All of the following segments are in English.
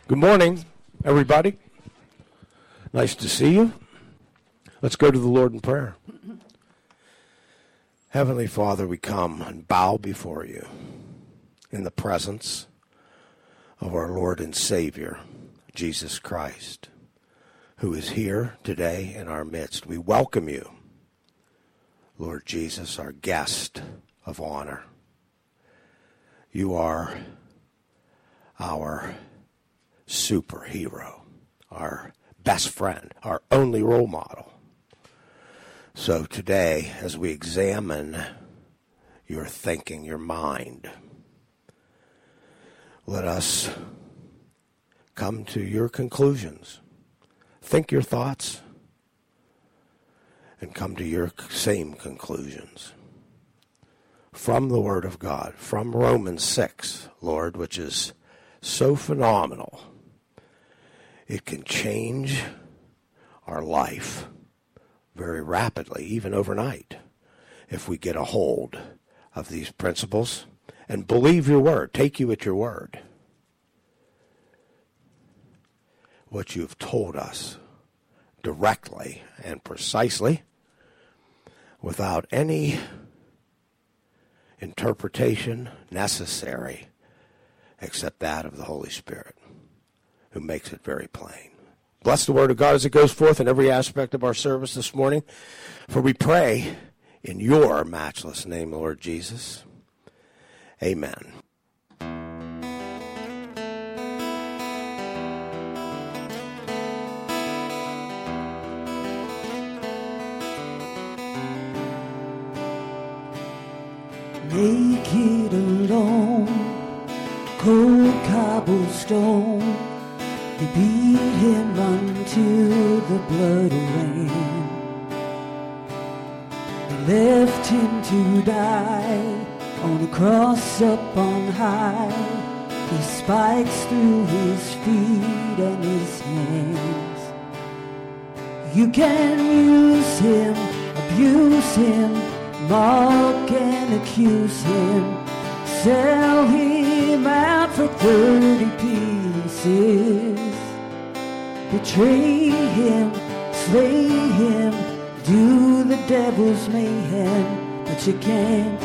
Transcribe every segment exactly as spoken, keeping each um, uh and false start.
Good morning, everybody. Nice to see you. Let's go to the Lord in prayer. Heavenly Father, we come and bow before you in the presence of our Lord and Savior, Jesus Christ, who is here today in our midst. We welcome you, Lord Jesus, our guest of honor. You are our superhero, our best friend, our only role model. So today, as we examine your thinking, your mind, let us come to your conclusions. Think your thoughts and come to your same conclusions. From the Word of God, from Romans six, Lord, which is so phenomenal. It can change our life very rapidly, even overnight, if we get a hold of these principles and believe your word, take you at your word. What you have told us directly and precisely, without any interpretation necessary except that of the Holy Spirit, who makes it very plain. Bless the word of God as it goes forth in every aspect of our service this morning, for we pray in your matchless name, Lord Jesus. Amen. Naked alone, cold cobblestone, they beat him until the blood ran. They left him to die on a cross up on high. He spikes through his feet and his hands. You can use him, abuse him, mock and accuse him, sell him out for thirty pieces, betray him, slay him, do the devil's mayhem, but you can't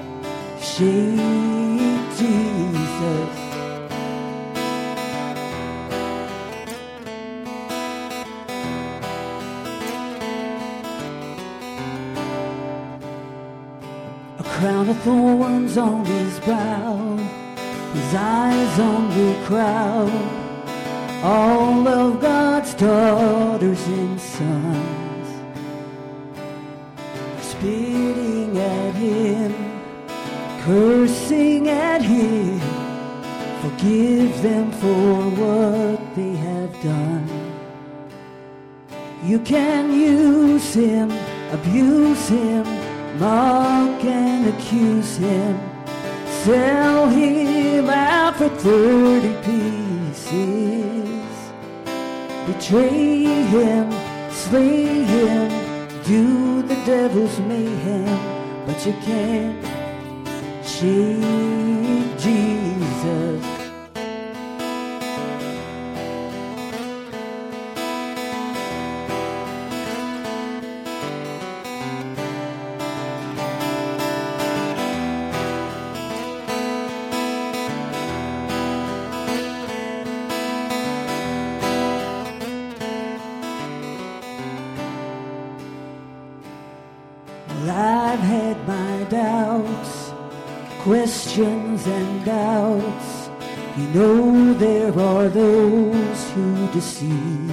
shake Jesus. A crown of thorns on his brow, his eyes on the crowd, all of God's daughters and sons, spitting at him, cursing at him, forgive them for what they have done. You can use him, abuse him, mock and accuse him, sell him out for thirty pieces, betray him, slay him, do the devil's mayhem, but you can't shake Jesus. I've had my doubts, questions and doubts. You know there are those who deceive.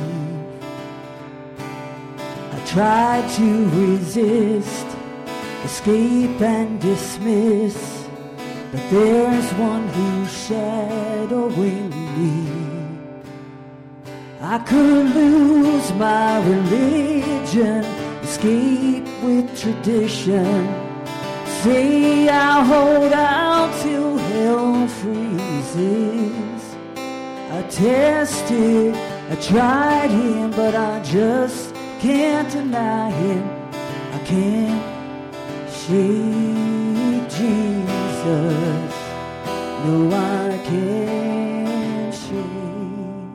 I tried to resist, escape and dismiss, but there's one who's shadowing me. I could lose my religion, escape with tradition, say I'll hold out till hell freezes. I tested, I tried him, but I just can't deny him. I can't shake Jesus. No, I can't shake.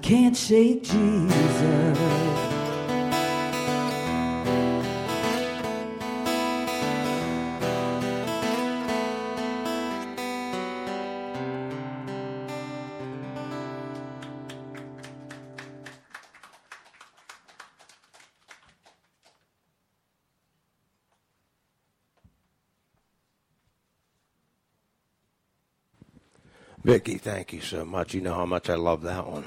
can't shake Jesus. Vicki, thank you so much. You know how much I love that one.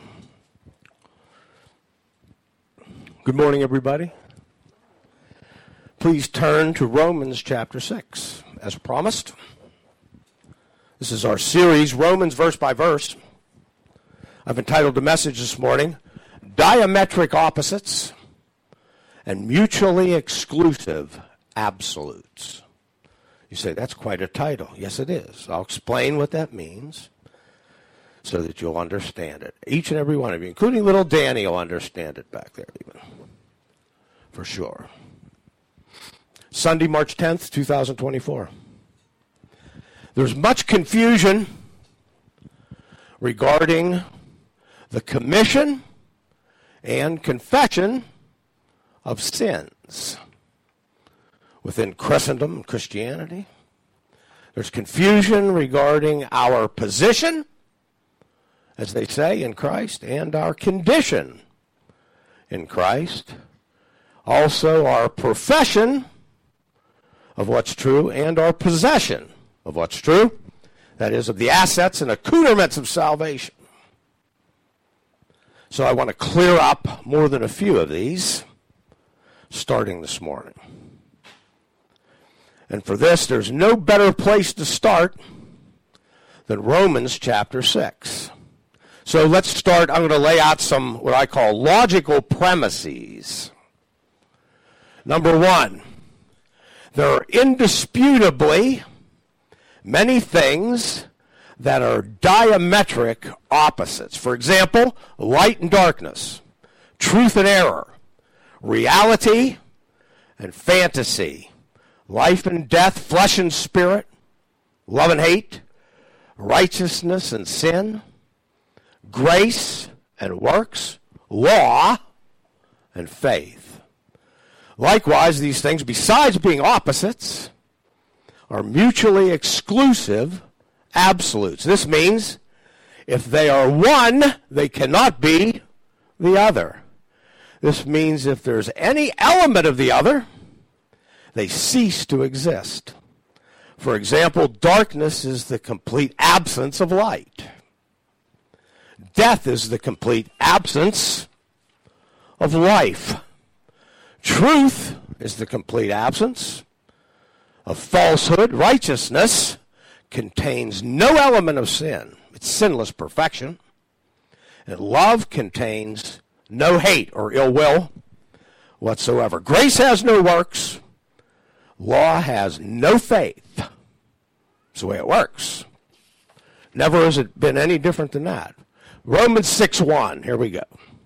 Good morning, everybody. Please turn to Romans chapter six, as promised. This is our series, Romans verse by verse. I've entitled the message this morning, Diametric Opposites and Mutually Exclusive Absolutes. You say, that's quite a title. Yes, it is. I'll explain what that means so that you'll understand it. Each and every one of you, including little Danny, will understand it back there even, for sure. Sunday, March tenth, twenty twenty-four. There's much confusion regarding the commission and confession of sins within Christendom and Christianity. There's confusion regarding our position, as they say, in Christ, and our condition in Christ. Also, our profession of what's true and our possession of what's true. That is, of the assets and accoutrements of salvation. So I want to clear up more than a few of these, starting this morning. And for this, there's no better place to start than Romans chapter six. So let's start. I'm going to lay out some what I call logical premises. Number one, there are indisputably many things that are diametric opposites. For example, light and darkness, truth and error, reality and fantasy, life and death, flesh and spirit, love and hate, righteousness and sin, grace and works, law and faith. Likewise, these things, besides being opposites, are mutually exclusive absolutes. This means if they are one, they cannot be the other. This means if there's any element of the other, they cease to exist. For example, darkness is the complete absence of light. Death is the complete absence of life. Truth is the complete absence of falsehood. Righteousness contains no element of sin. It's sinless perfection. And love contains no hate or ill will whatsoever. Grace has no works. Law has no faith. That's the way it works. Never has it been any different than that. Romans six one, here we go.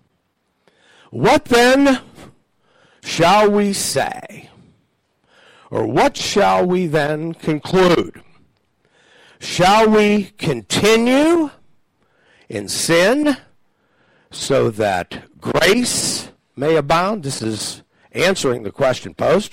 What then shall we say? Or what shall we then conclude? Shall we continue in sin so that grace may abound? This is answering the question posed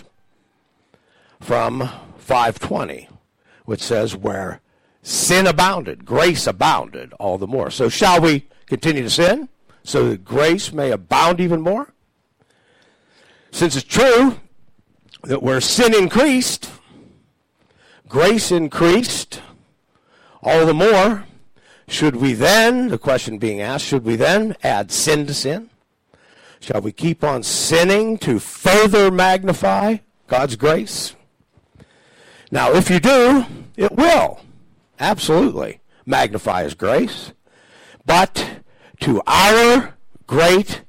from five twenty, which says, where sin abounded, grace abounded all the more. So shall we continue to sin so that grace may abound even more? Since it's true that where sin increased, grace increased all the more, should we then, the question being asked, should we then add sin to sin? Shall we keep on sinning to further magnify God's grace? Now, if you do, it will absolutely magnify His grace, but to our great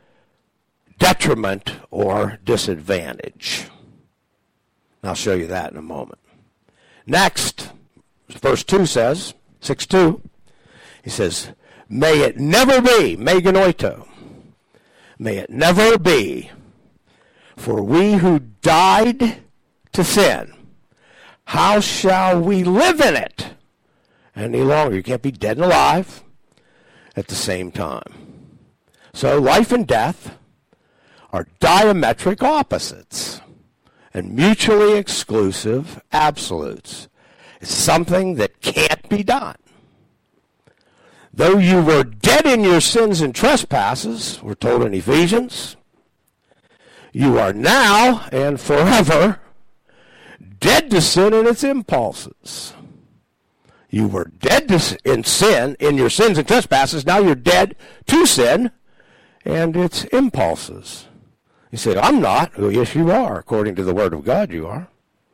detriment or disadvantage. I'll show you that in a moment. Next, verse two says, six two, he says, may it never be, me genoito, may it never be, for we who died to sin, how shall we live in it any longer? You can't be dead and alive at the same time. So life and death are diametric opposites and mutually exclusive absolutes. It's something that can't be done. Though you were dead in your sins and trespasses, we're told in Ephesians, you are now and forever dead to sin and its impulses. You were dead to, in sin, in your sins and trespasses. Now you're dead to sin and its impulses. You say, I'm not. Well, yes, you are. According to the Word of God, you are.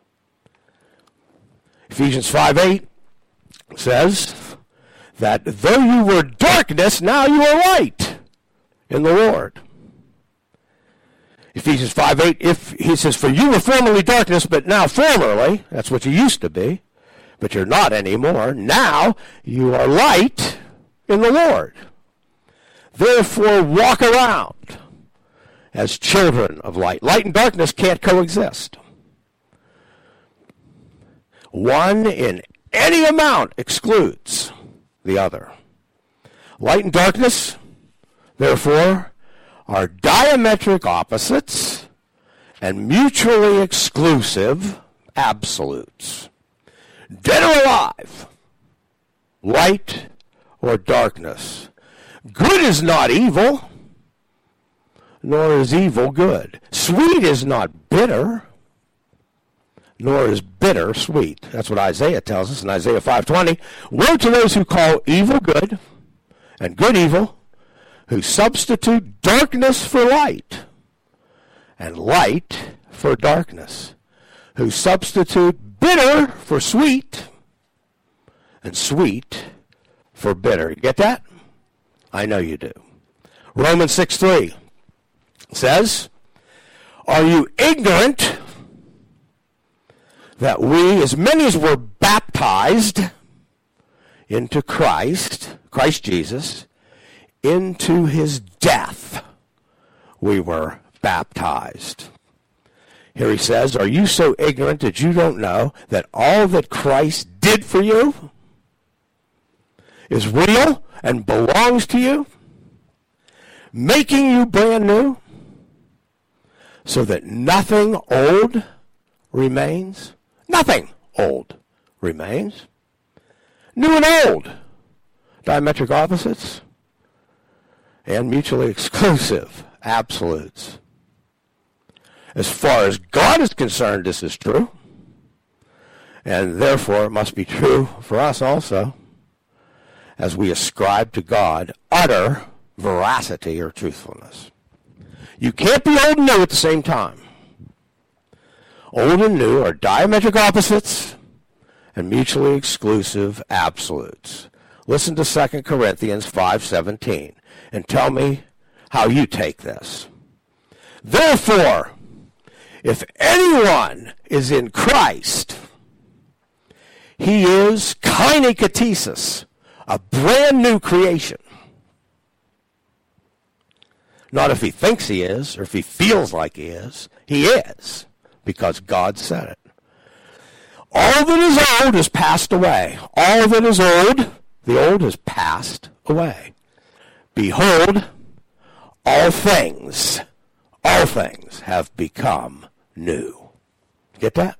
Ephesians five eight says that though you were darkness, now you are light in the Lord. Ephesians five eight, if he says, for you were formerly darkness, but now formerly, that's what you used to be, but you're not anymore. Now you are light in the Lord. Therefore walk around as children of light. Light and darkness can't coexist. One in any amount excludes the other. Light and darkness, therefore, are diametric opposites and mutually exclusive absolutes. Dead or alive, light or darkness. Good is not evil, nor is evil good. Sweet is not bitter, nor is bitter sweet. That's what Isaiah tells us in Isaiah five twenty. Woe to those who call evil good and good evil, who substitute darkness for light and light for darkness, who substitute bitter for sweet and sweet for bitter. You get that? I know you do. Romans six three says, are you ignorant that we, as many as were baptized into Christ, Christ Jesus, into his death, we were baptized? Here he says, are you so ignorant that you don't know that all that Christ did for you is real and belongs to you, making you brand new, so that nothing old remains? Nothing old remains. New and old, diametric opposites, and mutually exclusive absolutes. As far as God is concerned, this is true, and therefore it must be true for us also, as we ascribe to God utter veracity or truthfulness. You can't be old and new at the same time. Old and new are diametric opposites and mutually exclusive absolutes. Listen to Second Corinthians five seventeen and tell me how you take this. Therefore, if anyone is in Christ, he is kainekatesis, a brand new creation. Not if he thinks he is or if he feels like he is. He is, because God said it. All that is old is passed away. All that is old, the old has passed away. Behold, all things, all things have become new. Get that?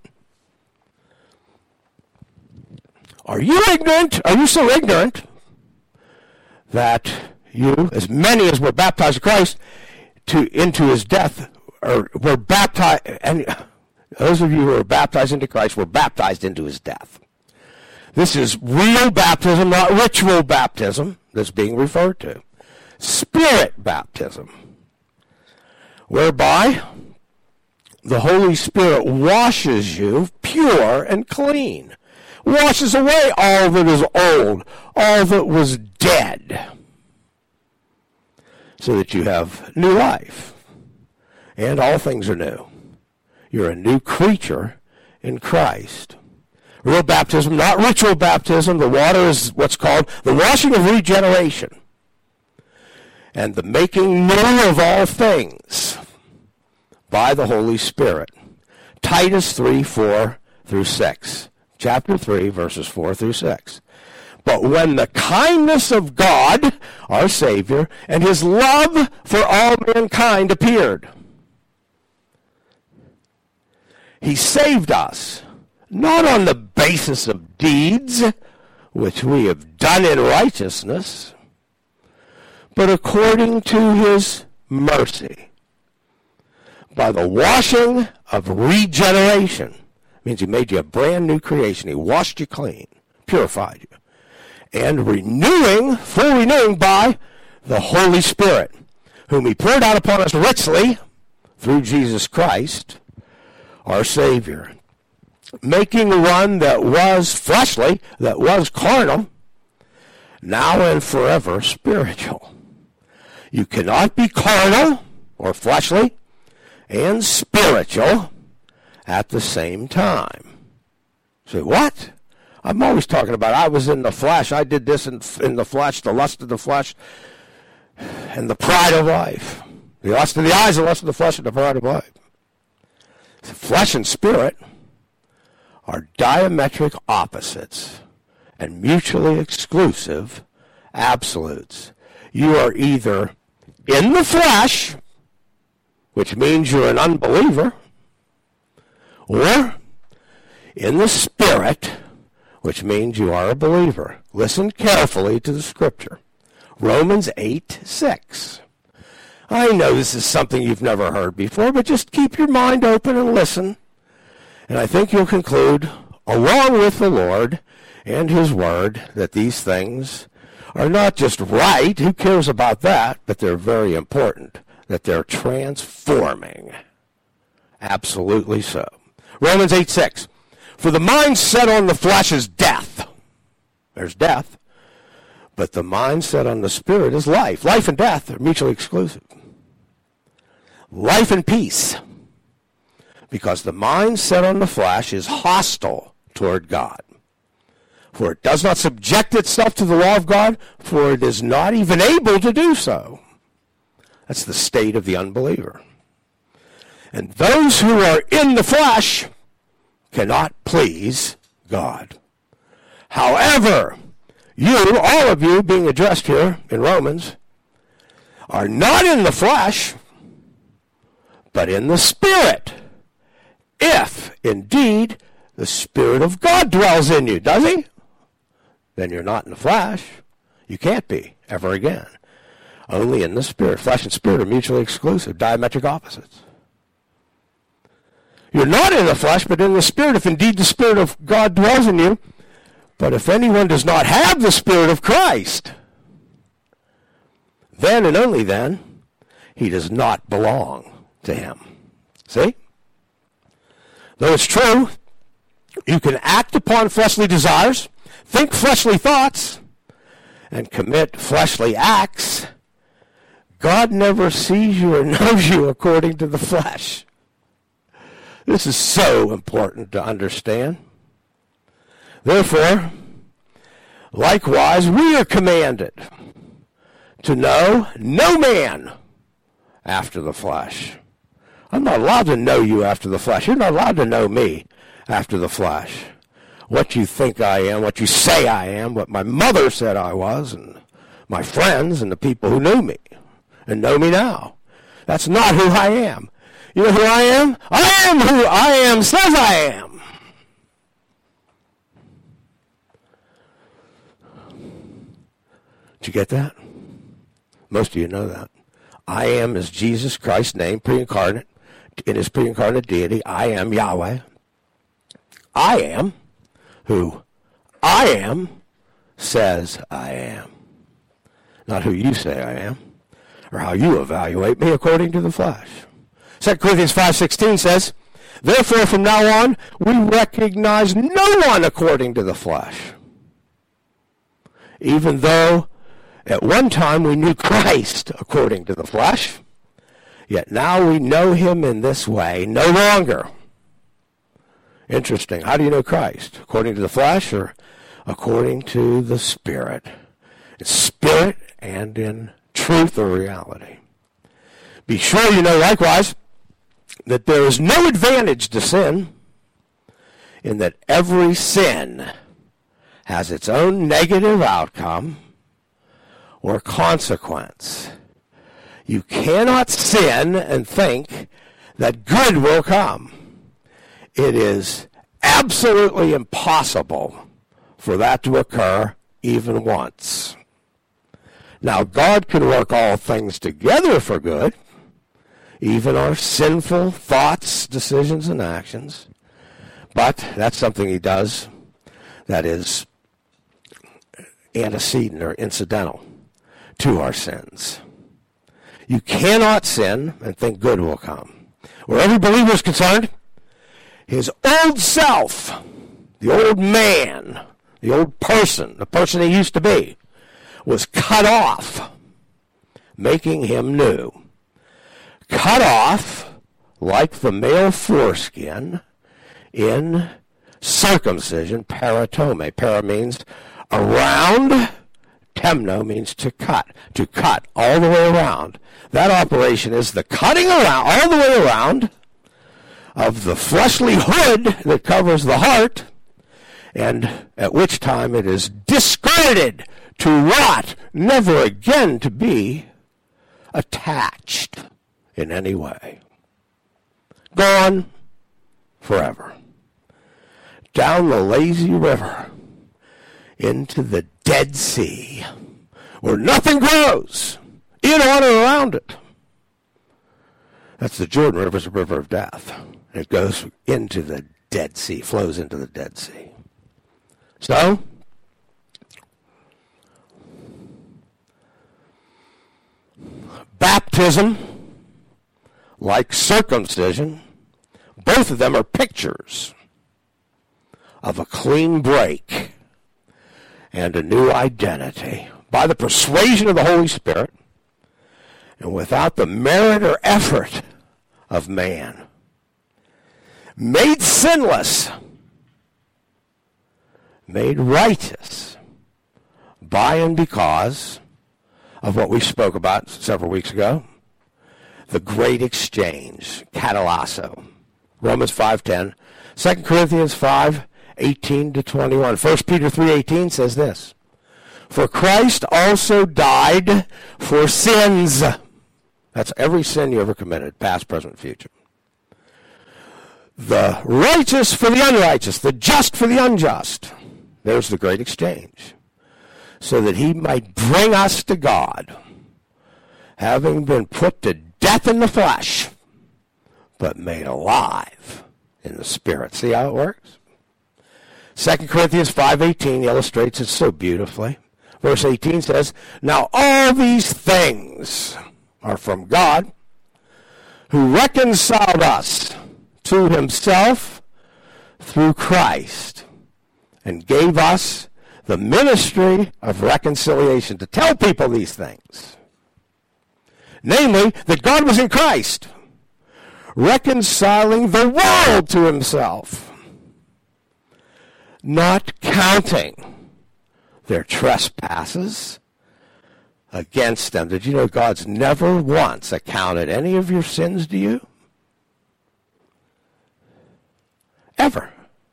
Are you ignorant? Are you so ignorant that you, as many as were baptized in Christ to into his death, or were baptized, and those of you who are baptized into Christ were baptized into his death? This is real baptism, not ritual baptism that's being referred to. Spirit baptism, whereby the Holy Spirit washes you pure and clean, washes away all that is old, all that was dead, so that you have new life, and all things are new. You're a new creature in Christ. Real baptism, not ritual baptism. The water is what's called the washing of regeneration, and the making new of all things by the Holy Spirit. Titus three, four through six. Chapter three, verses four through six. But when the kindness of God, our Savior, and his love for all mankind appeared, he saved us, not on the basis of deeds, which we have done in righteousness, but according to his mercy, by the washing of regeneration. It means he made you a brand new creation. He washed you clean, purified you, and renewing, full renewing by the Holy Spirit, whom he poured out upon us richly through Jesus Christ, our Savior, making one that was fleshly, that was carnal, now and forever spiritual. You cannot be carnal or fleshly and spiritual at the same time. Say, what? I'm always talking about I was in the flesh. I did this in, in the flesh, the lust of the flesh, and the pride of life. The lust of the eyes, the lust of the flesh, and the pride of life. The flesh and spirit are diametric opposites and mutually exclusive absolutes. You are either in the flesh, which means you're an unbeliever, or in the spirit, which means you are a believer. Listen carefully to the scripture. Romans eight six. I know this is something you've never heard before, but just keep your mind open and listen. And I think you'll conclude, along with the Lord and his word, that these things are not just right, who cares about that, but they're very important, that they're transforming. Absolutely so. Romans eight six. For the mind set on the flesh is death. There's death. But the mind set on the spirit is life. Life and death are mutually exclusive. Life and peace. Because the mind set on the flesh is hostile toward God. For it does not subject itself to the law of God, for it is not even able to do so. That's the state of the unbeliever. And those who are in the flesh cannot please God. However, you, all of you being addressed here in Romans, are not in the flesh, but in the Spirit. If, indeed, the Spirit of God dwells in you, does he? Then you're not in the flesh. You can't be, ever again. Only in the Spirit. Flesh and Spirit are mutually exclusive, diametric opposites. You're not in the flesh, but in the Spirit, if indeed the Spirit of God dwells in you. But if anyone does not have the Spirit of Christ, then and only then, he does not belong to him. See? Though it's true, you can act upon fleshly desires, think fleshly thoughts, and commit fleshly acts, God never sees you or knows you according to the flesh. This is so important to understand. Therefore, likewise, we are commanded to know no man after the flesh. I'm not allowed to know you after the flesh. You're not allowed to know me after the flesh. What you think I am, what you say I am, what my mother said I was, and my friends and the people who knew me and know me now. That's not who I am. You know who I am? I am who I am says I am. Did you get that? Most of you know that. I am is Jesus Christ's name, pre-incarnate, in his pre-incarnate deity. I am Yahweh. I am who I am says I am. Not who you say I am, or how you evaluate me according to the flesh. Second Corinthians five sixteen says, therefore from now on we recognize no one according to the flesh. Even though at one time we knew Christ according to the flesh, yet now we know him in this way no longer. Interesting. How do you know Christ? According to the flesh or according to the Spirit? In spirit and in truth or reality. Be sure you know likewise that there is no advantage to sin, in that every sin has its own negative outcome or consequence. You cannot sin and think that good will come. It is absolutely impossible for that to occur even once. Now, God can work all things together for good, even our sinful thoughts, decisions, and actions. But that's something he does that is antecedent or incidental to our sins. You cannot sin and think good will come. Where every believer is concerned, his old self, the old man, the old person, the person he used to be, was cut off, making him new. Cut off like the male foreskin in circumcision, paratome. Para means around, temno means to cut, to cut all the way around. That operation is the cutting around, all the way around, of the fleshly hood that covers the heart, and at which time it is discarded to rot, never again to be attached in any way. Gone forever. Down the lazy river into the Dead Sea, where nothing grows in, on, or around it. That's the Jordan River, is a river of death. It goes into the Dead Sea, flows into the Dead Sea. So, baptism, like circumcision, both of them are pictures of a clean break and a new identity by the persuasion of the Holy Spirit and without the merit or effort of man. Made sinless, made righteous by and because of what we spoke about several weeks ago, the great exchange, katalasso. Romans five ten, Second Corinthians five eighteen to twenty-one. First Peter three eighteen says this, for Christ also died for sins. That's every sin you ever committed, past, present, future. The righteous for the unrighteous, the just for the unjust. There's the great exchange. So that he might bring us to God, having been put to death in the flesh, but made alive in the spirit. See how it works? Second Corinthians five eighteen illustrates it so beautifully. Verse eighteen says, now all these things are from God, who reconciled us to himself through Christ, and gave us the ministry of reconciliation, to tell people these things. Namely, that God was in Christ, reconciling the world to himself, not counting their trespasses against them. Did you know God's never once accounted any of your sins to you? Ever.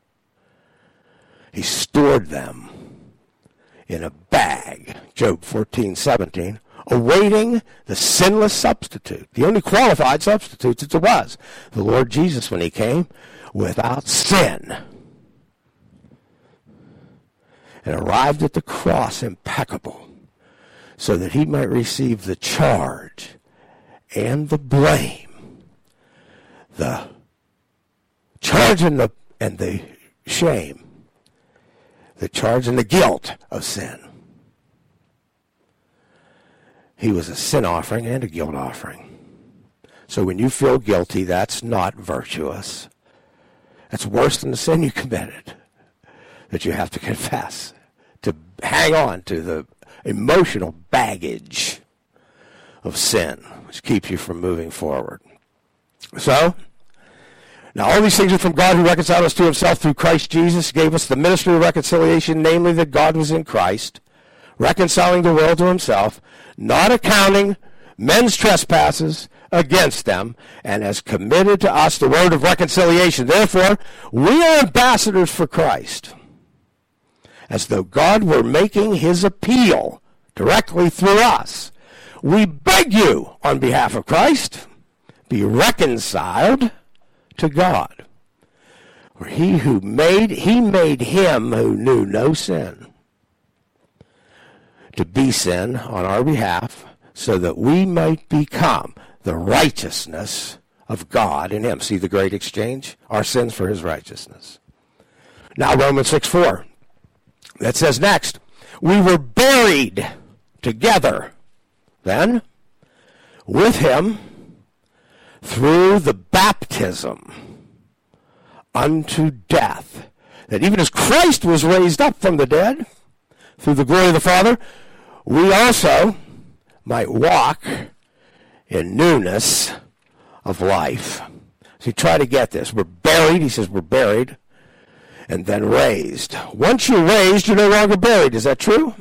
He stored them in a bag, Job fourteen seventeen, awaiting the sinless substitute, the only qualified substitute that there was, the Lord Jesus when he came without sin, and arrived at the cross impeccable, so that he might receive the charge and the blame, the charge and the, and the shame, the charge and the guilt of sin. He was a sin offering and a guilt offering. So when you feel guilty, that's not virtuous. That's worse than the sin you committed that you have to confess, to hang on to the emotional baggage of sin, which keeps you from moving forward. So, now all these things are from God, who reconciled us to himself through Christ Jesus, gave us the ministry of reconciliation, namely that God was in Christ, reconciling the world to himself, not accounting men's trespasses against them, and has committed to us the word of reconciliation. Therefore, we are ambassadors for Christ, as though God were making his appeal directly through us. We beg you, on behalf of Christ, be reconciled to God. For he who made, he made him who knew no sin to be sin on our behalf, so that we might become the righteousness of God in him. See the great exchange? Our sins for his righteousness. Now Romans six four. That says next, we were buried together then with him through the baptism unto death, that even as Christ was raised up from the dead through the glory of the Father, we also might walk in newness of life. So you try to get this. We're buried, he says we're buried, and then raised. Once you're raised, you're no longer buried. Is that true?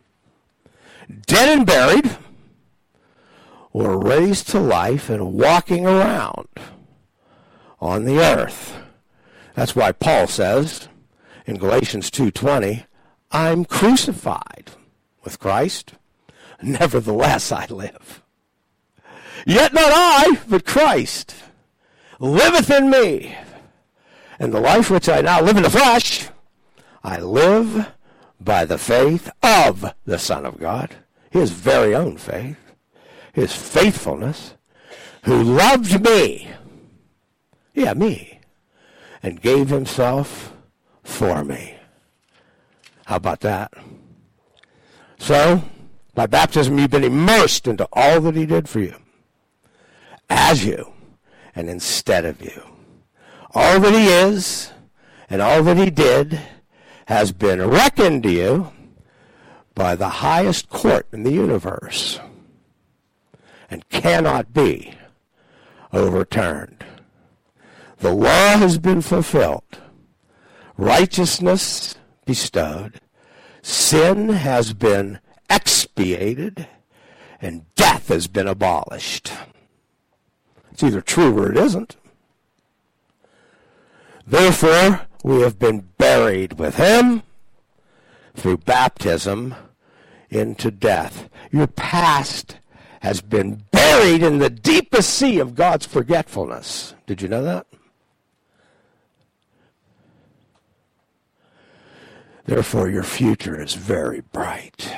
Dead and buried, or raised to life and walking around on the earth. That's why Paul says in Galatians two twenty, I'm crucified with Christ. Nevertheless I live. Yet not I, but Christ liveth in me. And the life which I now live in the flesh, I live by the faith of the Son of God, his very own faith, his faithfulness, who loved me, yeah, me, and gave himself for me. How about that? So, by baptism, you've been immersed into all that he did for you, as you, and instead of you. All that he is and all that he did has been reckoned to you by the highest court in the universe and cannot be overturned. The law has been fulfilled, righteousness bestowed, sin has been expiated, and death has been abolished. It's either true or it isn't. Therefore, we have been buried with him through baptism into death. Your past has been buried in the deepest sea of God's forgetfulness. Did you know that? Therefore, your future is very bright.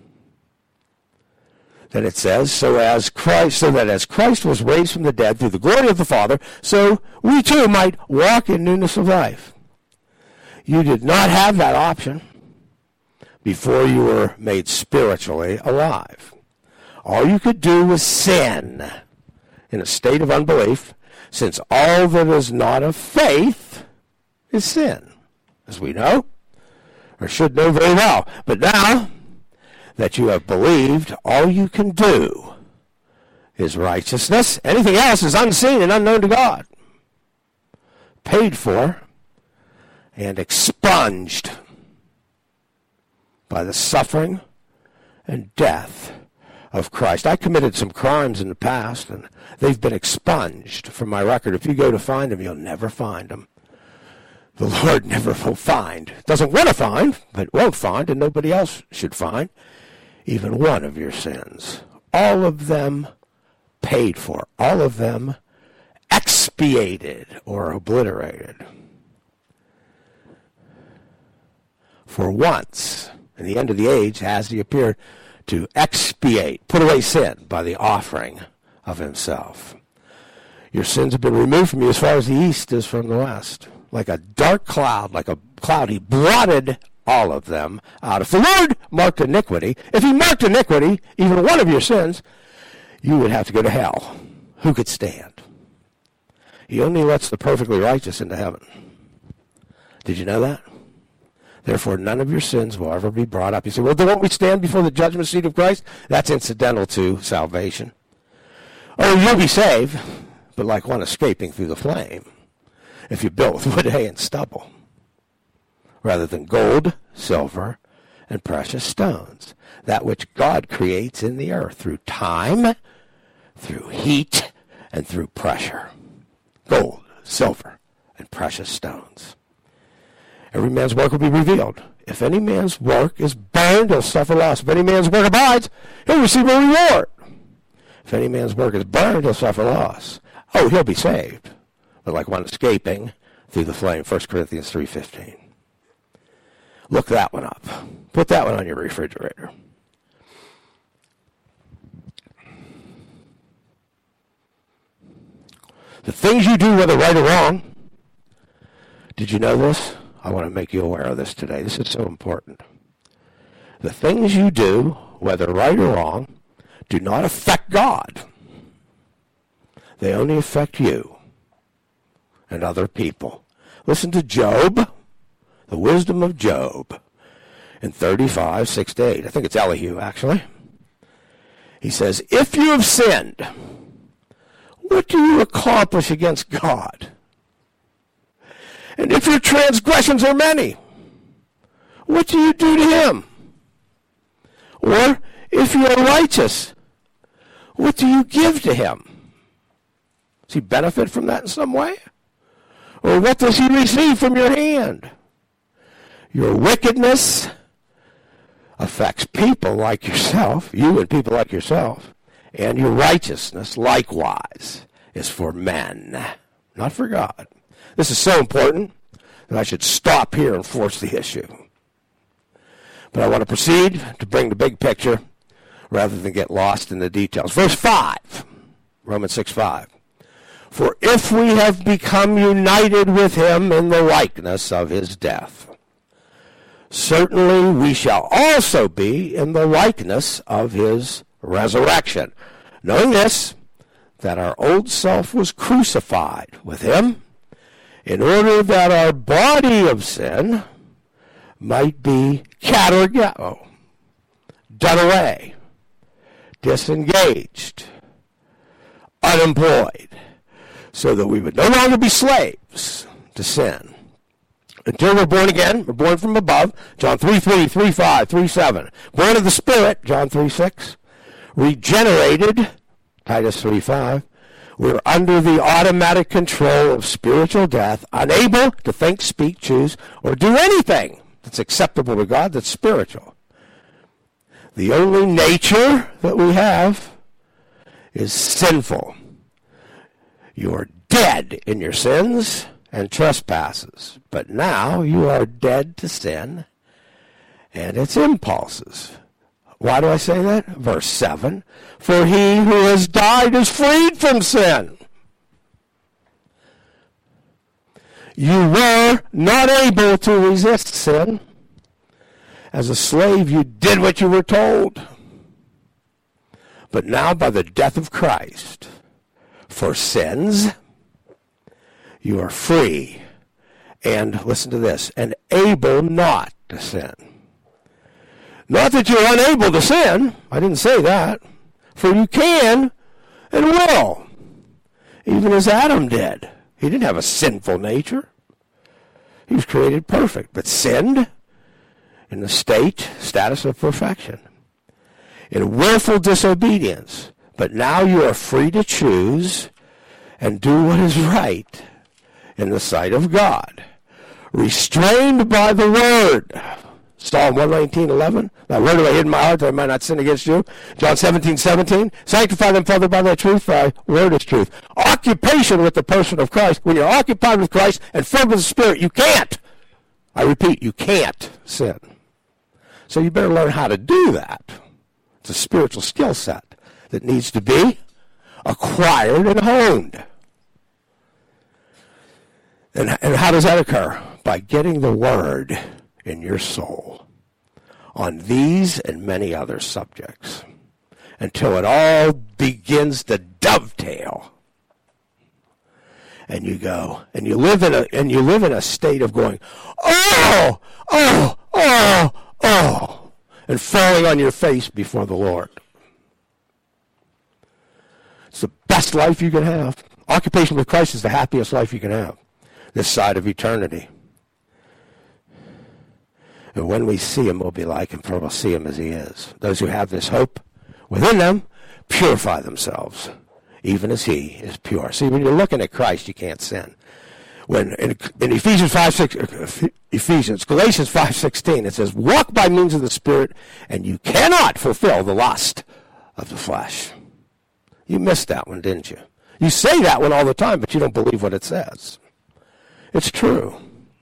Then it says, so as Christ, so that as Christ was raised from the dead through the glory of the Father, so we too might walk in newness of life. You did not have that option before you were made spiritually alive. All you could do was sin in a state of unbelief, since all that is not of faith is sin, as we know, or should know very well. But now that you have believed, all you can do is righteousness. Anything else is unseen and unknown to God, paid for and expunged by the suffering and death of Christ. I committed some crimes in the past, and they've been expunged from my record. If you go to find them, you'll never find them. The Lord never will find. Doesn't want to find, but won't find, and nobody else should find even one of your sins. All of them paid for. All of them expiated or obliterated. For once, in the end of the age, has he appeared to expiate, put away sin by the offering of himself. Your sins have been removed from you as far as the east is from the west. Like a dark cloud, like a cloud, he blotted all of them out. If the Lord marked iniquity, if he marked iniquity, even one of your sins, you would have to go to hell. Who could stand? He only lets the perfectly righteous into heaven. Did you know that? Therefore, none of your sins will ever be brought up. You say, well, then won't we stand before the judgment seat of Christ? That's incidental to salvation. Oh, you'll be saved, but like one escaping through the flame, if you built with wood, hay, and stubble, rather than gold, silver, and precious stones, that which God creates in the earth through time, through heat, and through pressure. Gold, silver, and precious stones. Every man's work will be revealed. If any man's work is burned, he'll suffer loss. If any man's work abides, he'll receive a reward. If any man's work is burned, he'll suffer loss. Oh, he'll be saved, but like one escaping through the flame. First Corinthians three fifteen. Look that one up. Put that one on your refrigerator. The things you do, whether right or wrong, did you know this? I want to make you aware of this today. This is so important. The things you do, whether right or wrong, do not affect God. They only affect you and other people. Listen to Job, the wisdom of Job, in thirty-five, six to eight. I think it's Elihu, actually. He says, if you have sinned, what do you accomplish against God? And if your transgressions are many, what do you do to him? Or if you are righteous, what do you give to him? Does he benefit from that in some way? Or what does he receive from your hand? Your wickedness affects people like yourself, you and people like yourself, and your righteousness likewise is for men, not for God. This is so important that I should stop here and force the issue. But I want to proceed to bring the big picture rather than get lost in the details. Verse five, Romans six five. For if we have become united with him in the likeness of his death, certainly we shall also be in the likeness of his resurrection. Knowing this, that our old self was crucified with him, in order that our body of sin might be catergo, done away, disengaged, unemployed, so that we would no longer be slaves to sin. Until we're born again, we're born from above, John three three, three five, three seven. Born of the Spirit, John three six. Regenerated, Titus three five. We're under the automatic control of spiritual death, unable to think, speak, choose, or do anything that's acceptable to God that's spiritual. The only nature that we have is sinful. You are dead in your sins and trespasses, but now you are dead to sin and its impulses. Why do I say that? Verse seven, for he who has died is freed from sin. You were not able to resist sin. As a slave, you did what you were told. But now, by the death of Christ, for sins, you are free. And listen to this, and able not to sin. Not that you're unable to sin. I didn't say that. For you can and will. Even as Adam did. He didn't have a sinful nature. He was created perfect, but sinned in the state, status of perfection. In willful disobedience. But now you are free to choose and do what is right in the sight of God. Restrained by the word. Psalm one nineteen, eleven. Thy word have I hid in my heart that I might not sin against you. John seventeen, seventeen. Sanctify them, Father, by thy truth. Thy word is truth. Occupation with the person of Christ. When you're occupied with Christ and filled with the Spirit, you can't. I repeat, you can't sin. So you better learn how to do that. It's a spiritual skill set that needs to be acquired and honed. And, and how does that occur? By getting the word in your soul on these and many other subjects until it all begins to dovetail. And you go, and you live in a and you live in a state of going, oh, oh, oh, oh, and falling on your face before the Lord. It's the best life you can have. Occupation with Christ is the happiest life you can have this side of eternity. And when we see him, we'll be like him, for we'll see him as he is. Those who have this hope within them purify themselves, even as he is pure. See, when you're looking at Christ, you can't sin. When in, in Ephesians five six, Ephesians Galatians five sixteen, it says, "Walk by means of the Spirit, and you cannot fulfill the lust of the flesh." You missed that one, didn't you? You say that one all the time, but you don't believe what it says. It's true.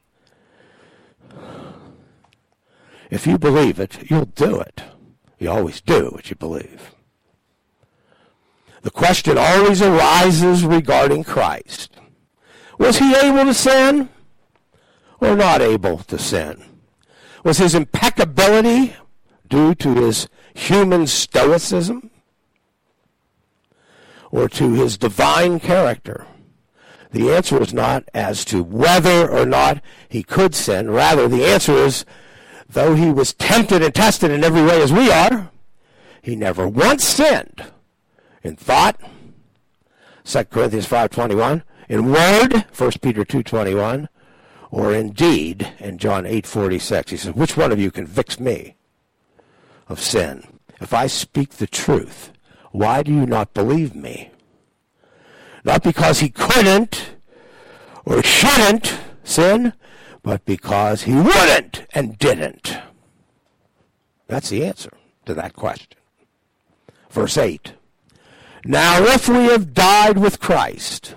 If you believe it, you'll do it. You always do what you believe. The question always arises regarding Christ. Was he able to sin or not able to sin? Was his impeccability due to his human stoicism or to his divine character? The answer is not as to whether or not he could sin. Rather, the answer is, though he was tempted and tested in every way as we are, he never once sinned in thought, Second Corinthians five twenty-one, in word, First Peter two twenty-one, or in deed, in John eight forty-six. He says, which one of you convicts me of sin? If I speak the truth, why do you not believe me? Not because he couldn't or shouldn't sin, but because he wouldn't and didn't. That's the answer to that question. Verse eight. Now if we have died with Christ,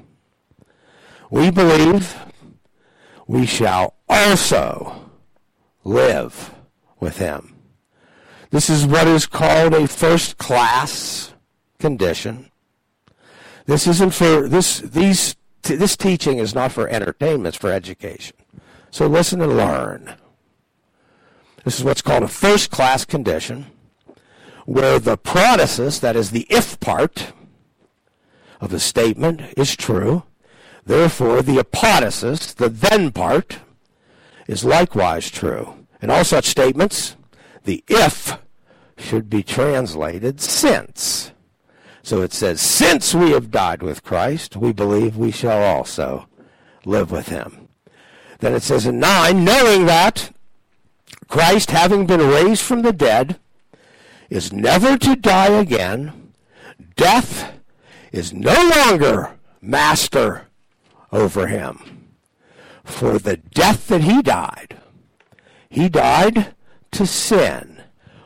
we believe we shall also live with him. This is what is called a first-class condition. This isn't for this. These this teaching is not for entertainment; it's for education. So listen and learn. This is what's called a first-class condition, where the protasis, that is the if part of the statement, is true. Therefore, the apodosis, the then part, is likewise true. In all such statements, the if should be translated since. So it says, since we have died with Christ, we believe we shall also live with him. Then it says in nine, knowing that Christ, having been raised from the dead, is never to die again, death is no longer master over him. For the death that he died, he died to sin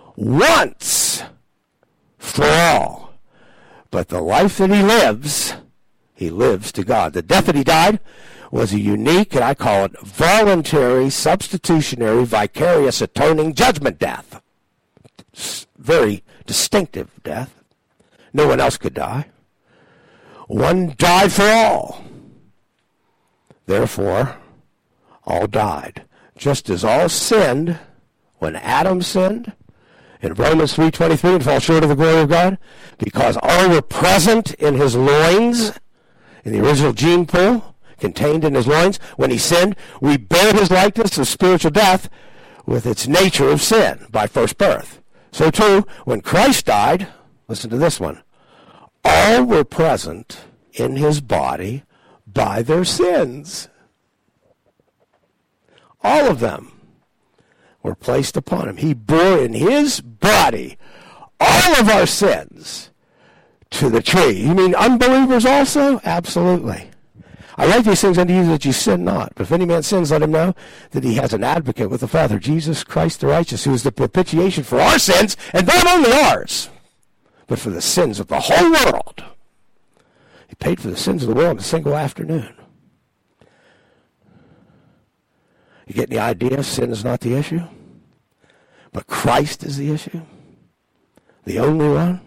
once for all. But the life that he lives, he lives to God. The death that he died was a unique, and I call it voluntary, substitutionary, vicarious, atoning judgment death. Very distinctive death. No one else could die. One died for all. Therefore, all died. Just as all sinned when Adam sinned, in Romans three twenty-three, and fall short of the glory of God, because all were present in his loins, in the original gene pool, contained in his loins. When he sinned, we bear his likeness of spiritual death with its nature of sin by first birth. So too, when Christ died, listen to this one, all were present in his body by their sins. All of them were placed upon him. He bore in his body all of our sins to the tree. You mean unbelievers also? Absolutely. I write these things unto you that you sin not. But if any man sins, let him know that he has an advocate with the Father, Jesus Christ the righteous, who is the propitiation for our sins, and not only ours, but for the sins of the whole world. He paid for the sins of the world in a single afternoon. You get the idea? Sin is not the issue, but Christ is the issue, the only one.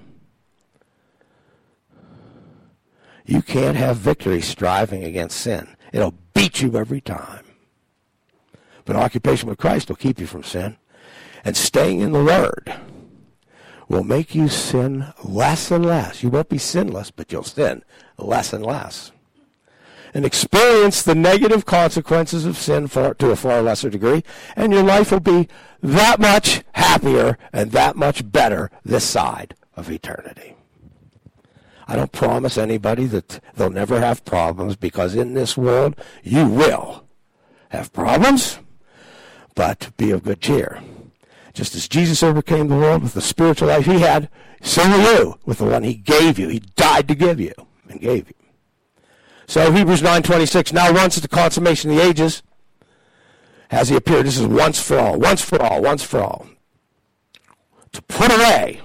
You can't have victory striving against sin. It'll beat you every time. But occupation with Christ will keep you from sin. And staying in the Word will make you sin less and less. You won't be sinless, but you'll sin less and less. And experience the negative consequences of sin far, to a far lesser degree, and your life will be that much happier and that much better this side of eternity. I don't promise anybody that they'll never have problems, because in this world you will have problems, but be of good cheer. Just as Jesus overcame the world with the spiritual life he had, so will you with the one he gave you. He died to give you and gave you. So Hebrews nine twenty-six, now once at the consummation of the ages has he appeared. This is once for all, once for all, once for all. To put away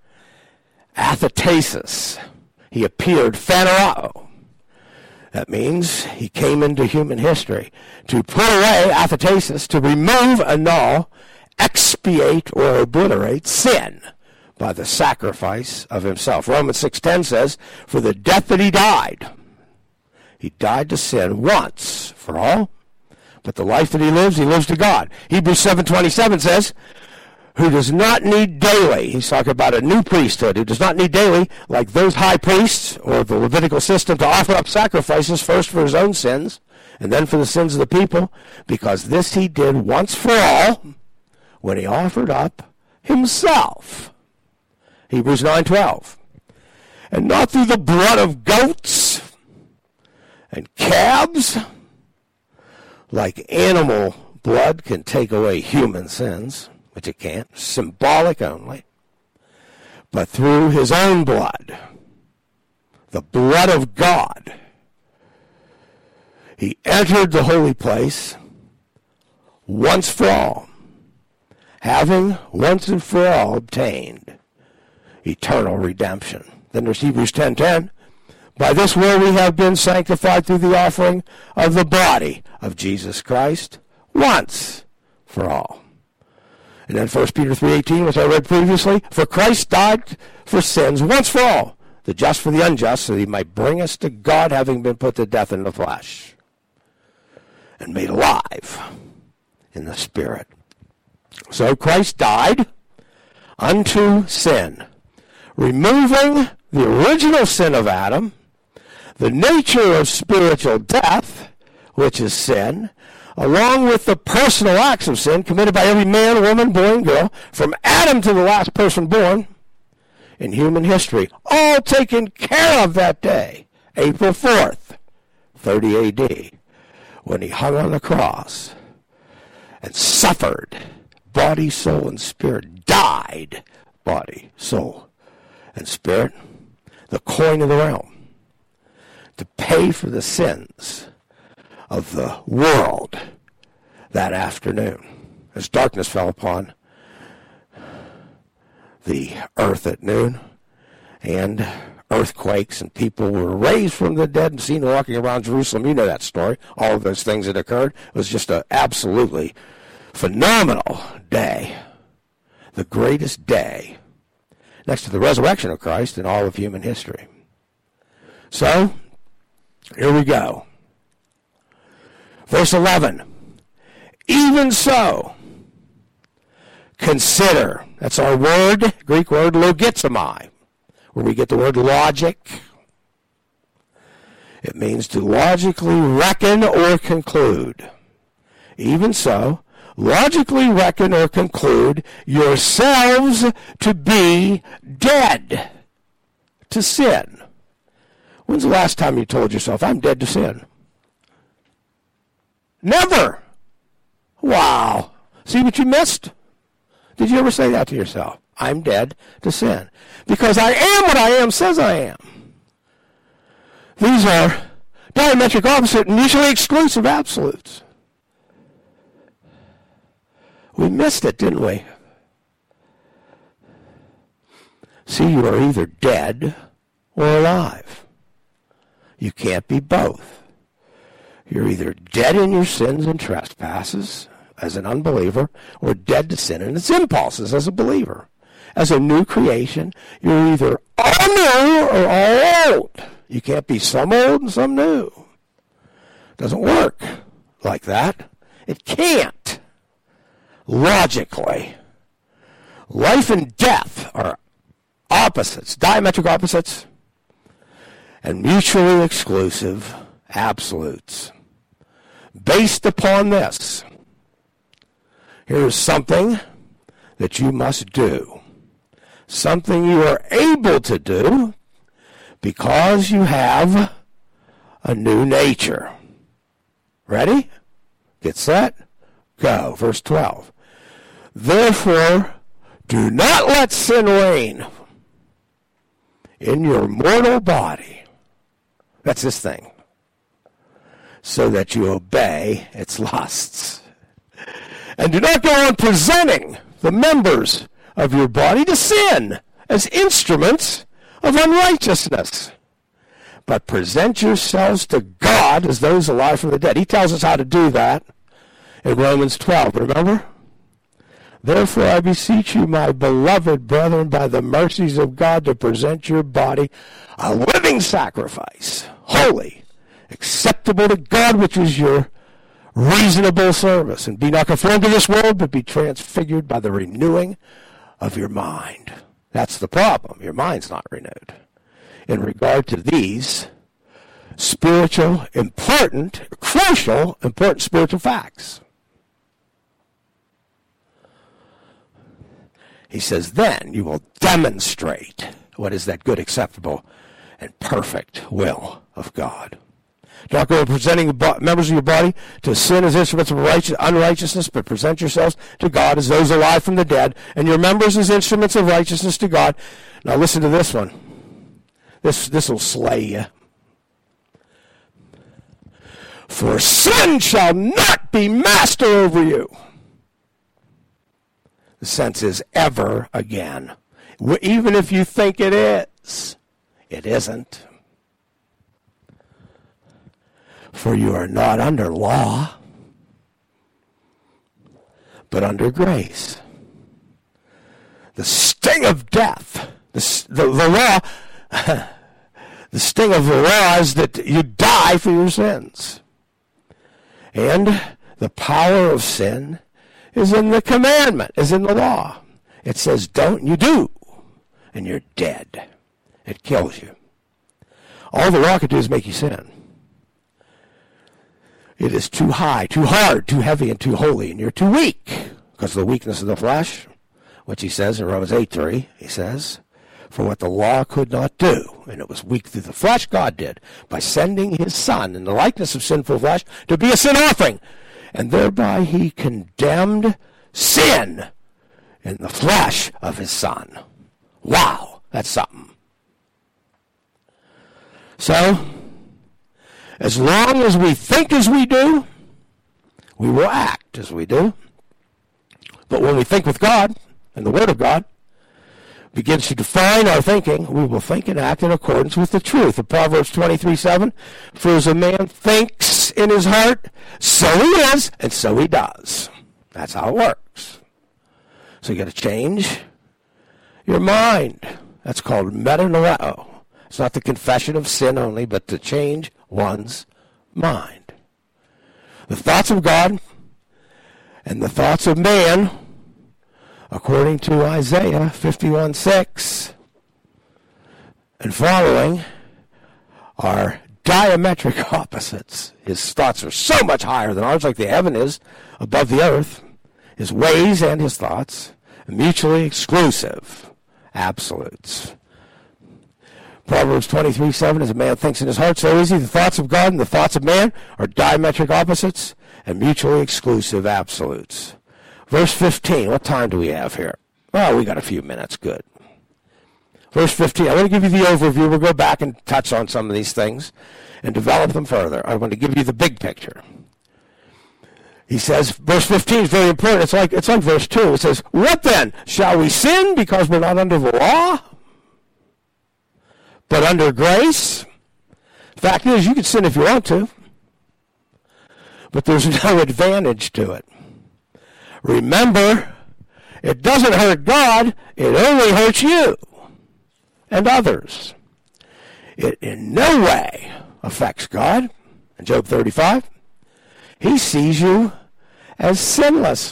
athetasis. He appeared phanerao. That means he came into human history to put away athetasis, to remove, annul, expiate, or obliterate sin by the sacrifice of himself. Romans six ten says, for the death that he died, he died to sin once for all, but the life that he lives, he lives to God. Hebrews seven twenty-seven says, who does not need daily, he's talking about a new priesthood, who does not need daily, like those high priests or the Levitical system, to offer up sacrifices first for his own sins and then for the sins of the people, because this he did once for all when he offered up himself. Hebrews nine twelve. And not through the blood of goats and calves, like animal blood can take away human sins, which it can't, symbolic only, but through his own blood, the blood of God. He entered the holy place once for all, having once and for all obtained eternal redemption. Then there's Hebrews ten ten. By this will we have been sanctified through the offering of the body of Jesus Christ once for all. And then First Peter three eighteen, which I read previously, for Christ died for sins once for all, the just for the unjust, so that he might bring us to God, having been put to death in the flesh and made alive in the Spirit. So Christ died unto sin, removing the original sin of Adam, the nature of spiritual death, which is sin, along with the personal acts of sin committed by every man, woman, boy, and girl, from Adam to the last person born in human history, all taken care of that day, April fourth, thirty A D, when he hung on the cross and suffered, body, soul, and spirit, died, body, soul, and spirit, the coin of the realm, to pay for the sins of the world that afternoon, as darkness fell upon the earth at noon, and earthquakes, and people were raised from the dead and seen walking around Jerusalem. You know that story. All of those things that occurred. It was just an absolutely phenomenal day, the greatest day next to the resurrection of Christ in all of human history. So, here we go. Verse eleven. Even so, consider. That's our word, Greek word, logizomai, where we get the word logic. It means to logically reckon or conclude. Even so, logically reckon or conclude yourselves to be dead to sin. When's the last time you told yourself, I'm dead to sin? Never. Wow. See what you missed? Did you ever say that to yourself? I'm dead to sin. Because I am what I am says I am. These are diametric opposite, mutually exclusive absolutes. We missed it, didn't we? See, you are either dead or alive. You can't be both. You're either dead in your sins and trespasses as an unbeliever, or dead to sin and its impulses as a believer. As a new creation, you're either all new or all old. You can't be some old and some new. It doesn't work like that. It can't. Logically, life and death are opposites, diametric opposites, and mutually exclusive absolutes. Based upon this, here is something that you must do. Something you are able to do because you have a new nature. Ready? Get set? Go. Verse twelve. Therefore, do not let sin reign in your mortal body. That's this thing. so that you obey its lusts. And do not go on presenting the members of your body to sin as instruments of unrighteousness, but present yourselves to God as those alive from the dead. He tells us how to do that in Romans twelve, remember? Therefore I beseech you, my beloved brethren, by the mercies of God, to present your body a living sacrifice, holy, acceptable to God, which is your reasonable service. And be not conformed to this world, but be transfigured by the renewing of your mind. That's the problem. Your mind's not renewed. In regard to these spiritual, important, crucial, important spiritual facts. He says, then you will demonstrate what is that good, acceptable, and perfect will of God. Do not go presenting the bo- members of your body to sin as instruments of righteous, unrighteousness, but present yourselves to God as those alive from the dead, and your members as instruments of righteousness to God. Now listen to this one. This this will slay you. For sin shall not be master over you. The sense is ever again. Even if you think it is, it isn't. For you are not under law, but under grace. The sting of death, the, the, the law, the sting of the law is that you die for your sins. And the power of sin is in the commandment, is in the law. It says don't, you do, and you're dead. It kills you. All the law could do is make you sin. It is too high, too hard, too heavy, and too holy, and you're too weak because of the weakness of the flesh, which he says in Romans eight three, he says, for what the law could not do, and it was weak through the flesh, God did, by sending his Son in the likeness of sinful flesh to be a sin offering. And thereby he condemned sin in the flesh of his Son. Wow, that's something. So, as long as we think as we do, we will act as we do. But when we think with God, and the Word of God begins to define our thinking, we will think and act in accordance with the truth of Proverbs twenty-three seven. For as a man thinks in his heart, so he is, and so he does. That's how it works. So you got to change your mind. That's called metanoeo. It's not the confession of sin only, but to change one's mind. The thoughts of God and the thoughts of man, according to Isaiah fifty-one six and following, are diametric opposites. His thoughts are so much higher than ours, like the heaven is above the earth. His ways and his thoughts are mutually exclusive absolutes. Proverbs twenty-three seven, as a man thinks in his heart, so is he. The thoughts of God and the thoughts of man are diametric opposites and mutually exclusive absolutes. Verse fifteen, what time do we have here? Well, we got a few minutes, good. Verse fifteen, I want to give you the overview. We'll go back and touch on some of these things and develop them further. I want to give you the big picture. He says, verse fifteen is very important. It's like, it's like verse two. It says, what then? Shall we sin because we're not under the law, but under grace? Fact is, you can sin if you want to, but there's no advantage to it. Remember, it doesn't hurt God, it only hurts you and others. It in no way affects God. In Job thirty-five, he sees you as sinless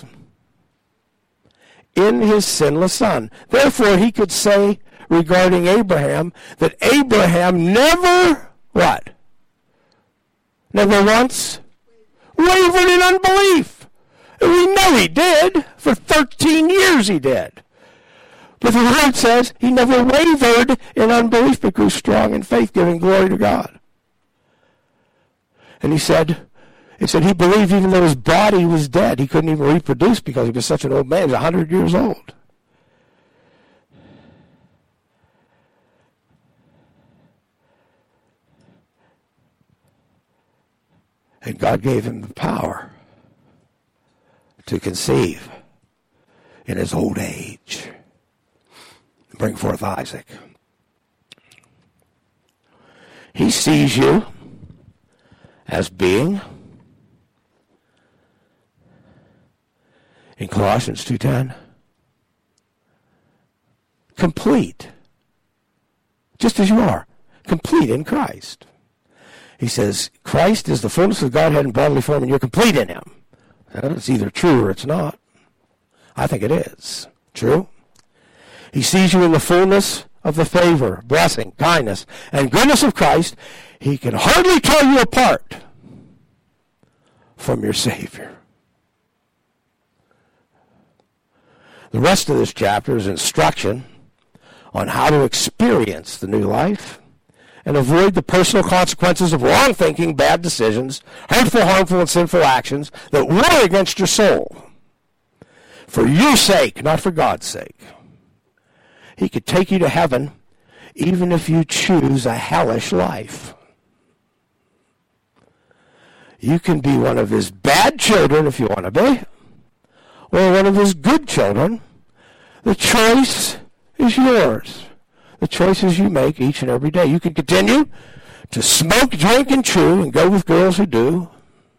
in his sinless Son. Therefore, he could say regarding Abraham that Abraham never, what? Never once wavered in unbelief. And we know he did. For thirteen years he did. But the Word says he never wavered in unbelief, but grew strong in faith, giving glory to God. And he said, it said he believed even though his body was dead. He couldn't even reproduce because he was such an old man. He was one hundred years old. And God gave him the power to conceive in his old age, bring forth Isaac. He sees you as being, in Colossians two ten, complete, just as you are, complete in Christ. He says, Christ is the fullness of Godhead in bodily form, and you're complete in him. Well, it's either true or it's not. I think it is true. He sees you in the fullness of the favor, blessing, kindness, and goodness of Christ. He can hardly tear you apart from your Savior. The rest of this chapter is instruction on how to experience the new life and avoid the personal consequences of wrong thinking, bad decisions, hurtful, harmful, and sinful actions that war against your soul. For your sake, not for God's sake. He could take you to heaven even if you choose a hellish life. You can be one of his bad children if you want to be, or one of his good children. The choice is yours. The choices you make each and every day. You can continue to smoke, drink, and chew and go with girls who do.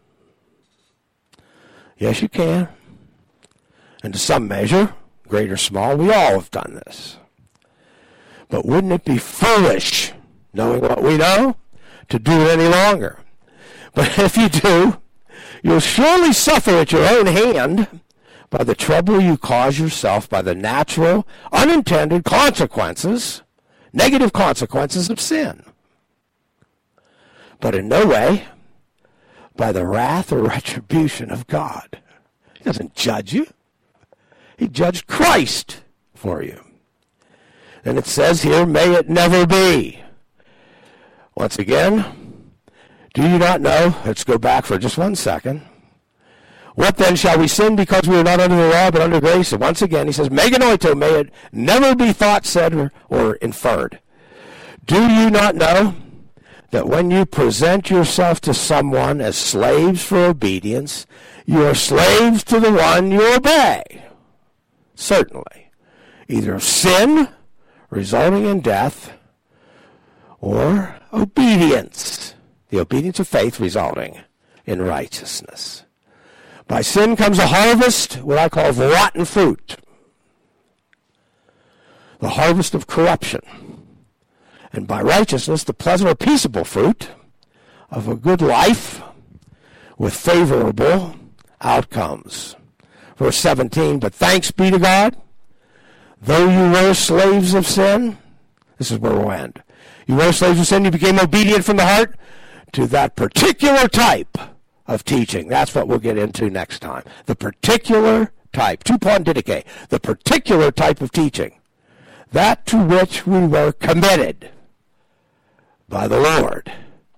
Yes, you can. And to some measure, great or small, we all have done this. But wouldn't it be foolish, knowing what we know, to do it any longer? But if you do, you'll surely suffer at your own hand by the trouble you cause yourself by the natural, unintended consequences, negative consequences of sin. But in no way by the wrath or retribution of God. He doesn't judge you. He judged Christ for you. And it says here, may it never be. Once again, do you not know? Let's go back for just one second. What then, shall we sin because we are not under the law but under grace? And once again, he says, meganoito, may it never be thought, said, or, or inferred. Do you not know that when you present yourself to someone as slaves for obedience, you are slaves to the one you obey? Certainly. Either of sin, resulting in death, or obedience, the obedience of faith resulting in righteousness. By sin comes a harvest, what I call rotten fruit, the harvest of corruption. And by righteousness, the pleasant or peaceable fruit of a good life with favorable outcomes. Verse seventeen, but thanks be to God, though you were slaves of sin, this is where we'll end. You were slaves of sin, you became obedient from the heart to that particular type of teaching. That's what we'll get into next time. The particular type, tu pondidike, the particular type of teaching, that to which we were committed by the Lord,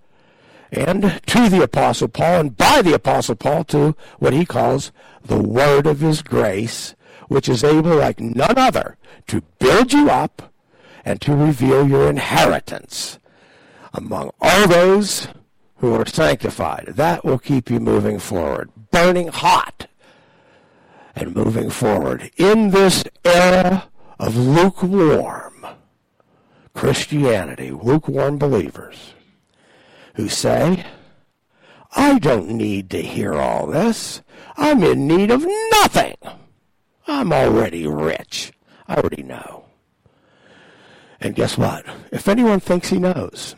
and to the Apostle Paul, and by the Apostle Paul to what he calls the word of his grace, which is able like none other to build you up and to reveal your inheritance among all those who are sanctified. That will keep you moving forward, burning hot and moving forward in this era of lukewarm Christianity, lukewarm believers who say, I don't need to hear all this. I'm in need of nothing. I'm already rich. I already know. And guess what? If anyone thinks he knows,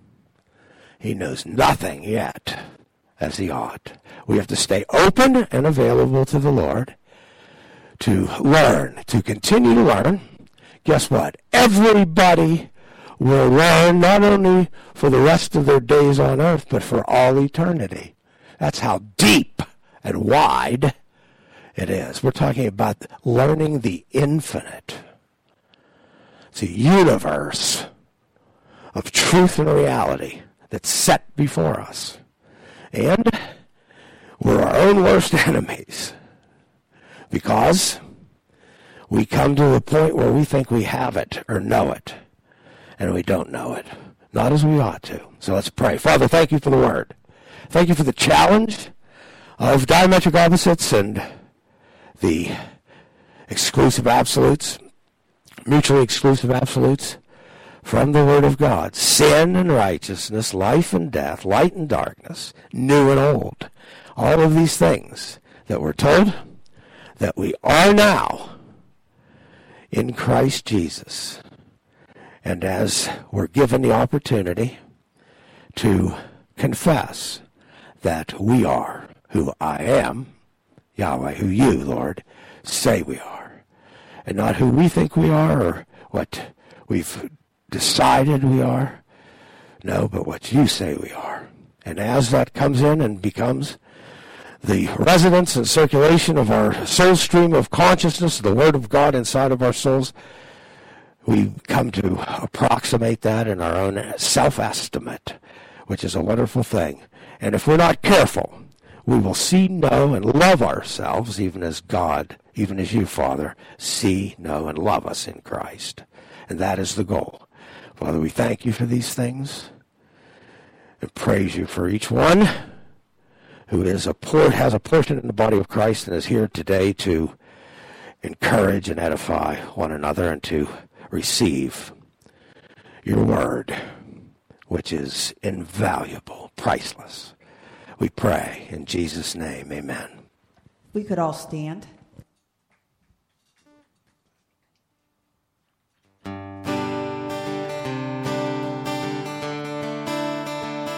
he knows nothing yet as he ought. We have to stay open and available to the Lord to learn, to continue to learn. Guess what? Everybody will learn not only for the rest of their days on earth, but for all eternity. That's how deep and wide it is. We're talking about learning the infinite. It's a universe of truth and reality that's set before us. And we're our own worst enemies because we come to the point where we think we have it or know it, and we don't know it. Not as we ought to. So let's pray. Father, thank you for the word. Thank you for the challenge of diametric opposites and the exclusive absolutes, mutually exclusive absolutes from the Word of God. Sin and righteousness, life and death, light and darkness, new and old. All of these things that we're told that we are now in Christ Jesus. And as we're given the opportunity to confess that we are who I am, Yahweh, who you, Lord, say we are, and not who we think we are or what we've decided we are, no, but what you say we are. And as that comes in and becomes the residence and circulation of our soul stream of consciousness, the Word of God inside of our souls, we come to approximate that in our own self-estimate, which is a wonderful thing. And if we're not careful, we will see, know, and love ourselves, even as God, even as you, Father, see, know, and love us in Christ. And that is the goal. Father, we thank you for these things and praise you for each one who is a por- has a portion in the body of Christ and is here today to encourage and edify one another and to receive your word, which is invaluable, priceless. We pray in Jesus' name, amen. We could all stand.